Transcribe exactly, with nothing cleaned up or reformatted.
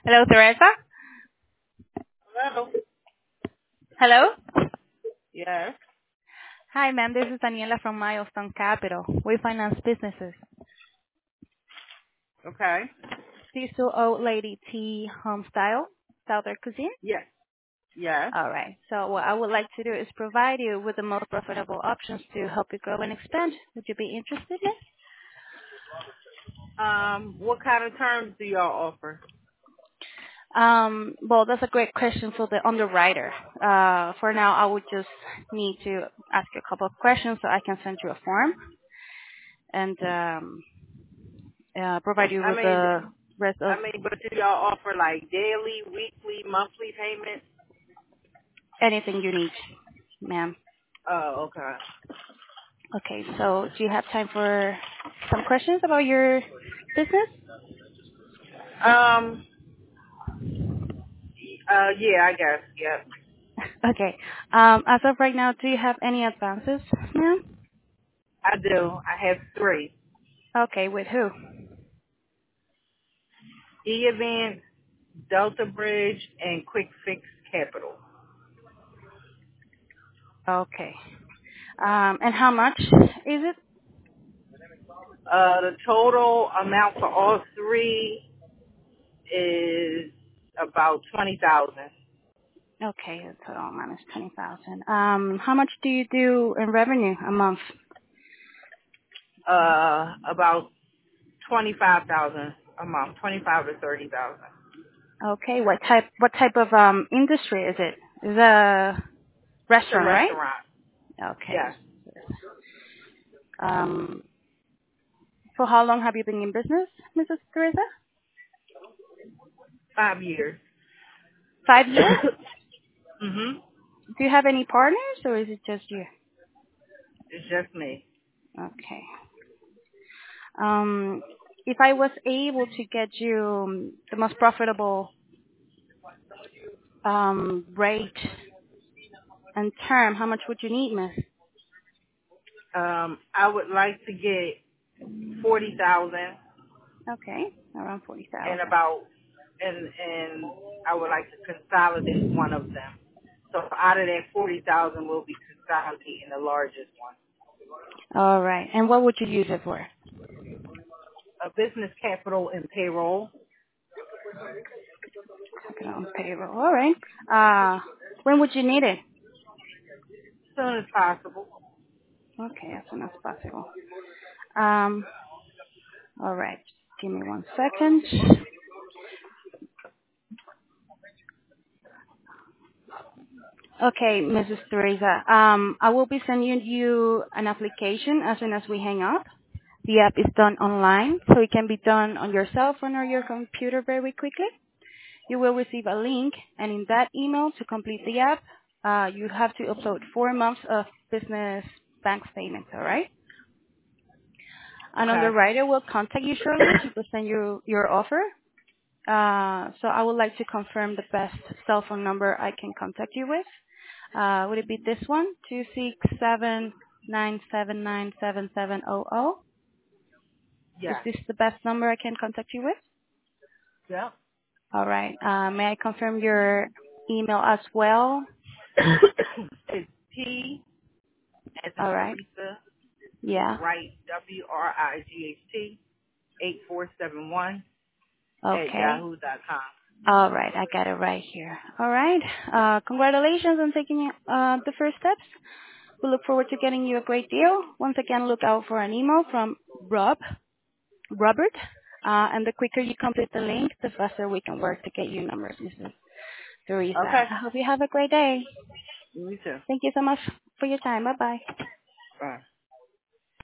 Hello, Teresa. Hello. Hello. Yes. Hi, ma'am. This is Daniela from Milestone Capital. We finance businesses. Okay. Do you still owe Lady T Home Style, Southern Cuisine? Yes. Yes. All right. So what I would like to do is provide you with the most profitable options to help you grow and expand. Would you be interested in? Um, what kind of terms do y'all offer? Um, well, that's a great question for the underwriter. Uh, for now, I would just need to ask you a couple of questions so I can send you a form and um, uh, provide you I with mean, the rest of I mean, but do y'all offer like daily, weekly, monthly payments? anything you need, ma'am. Oh, okay. Okay, so do you have time for some questions about your business? Um, uh, yeah, I guess. Yep. Okay. Um, as of right now, do you have any advances, ma'am? I do. I have three. Okay, with who? E-Event, Delta Bridge, and Quick Fix Capital. Okay. Um, and how much is it? Uh, the total amount for all three is about twenty thousand. Okay, the total amount is twenty thousand. Um, how much do you do in revenue a month? Uh, about twenty-five thousand a month, twenty-five to thirty thousand. Okay, what type what type of um industry is it? Is it a It's a restaurant, right? restaurant. Okay. Yes, Um, for how long have you been in business, Missus Teresa? five years. Five years? Mhm. Do you have any partners or is it just you? It's just me. Okay. Um, if I was able to get you um, the most profitable um, rate and term, how much would you need, miss? Um, I would like to get forty thousand Okay, around and forty thousand. about, and and I would like to consolidate one of them. So out of that forty thousand, we'll be consolidating the largest one. All right. And what would you use it for? A business capital and payroll Okay, on payroll. All right. Uh, when would you need it? as soon as possible. Okay, as soon as possible. Um, all right. Give me one second. Okay, Missus Teresa. Um, I will be sending you an application as soon as we hang up. The app is done online, so it can be done on your cell phone or your computer very quickly. You will receive a link, and in that email, to complete the app, uh, you have to upload four months of business bank statements, all right? An Okay. underwriter will contact you shortly to present you your offer. Uh, so I would like to confirm the best cell phone number I can contact you with. Uh, would it be this one, two six seven nine seven nine seven seven zero zero? Is Yes. this the best number I can contact you with? Yep. All right. Uh, may I confirm your email as well? It's T as in All right. Teresa, Yeah. Wright, W R I G H T, eight four seven one at Okay. yahoo dot com. All right. I got it right here. All right. Uh, congratulations on taking uh, the first steps. We look forward to getting you a great deal. Once again, look out for an email from Rob, Robert. Uh, and the quicker you complete the link, the faster we can work to get you numbers, Missus Teresa. Okay. I hope you have a great day. Me too. Thank you so much for your time. Bye-bye. Bye.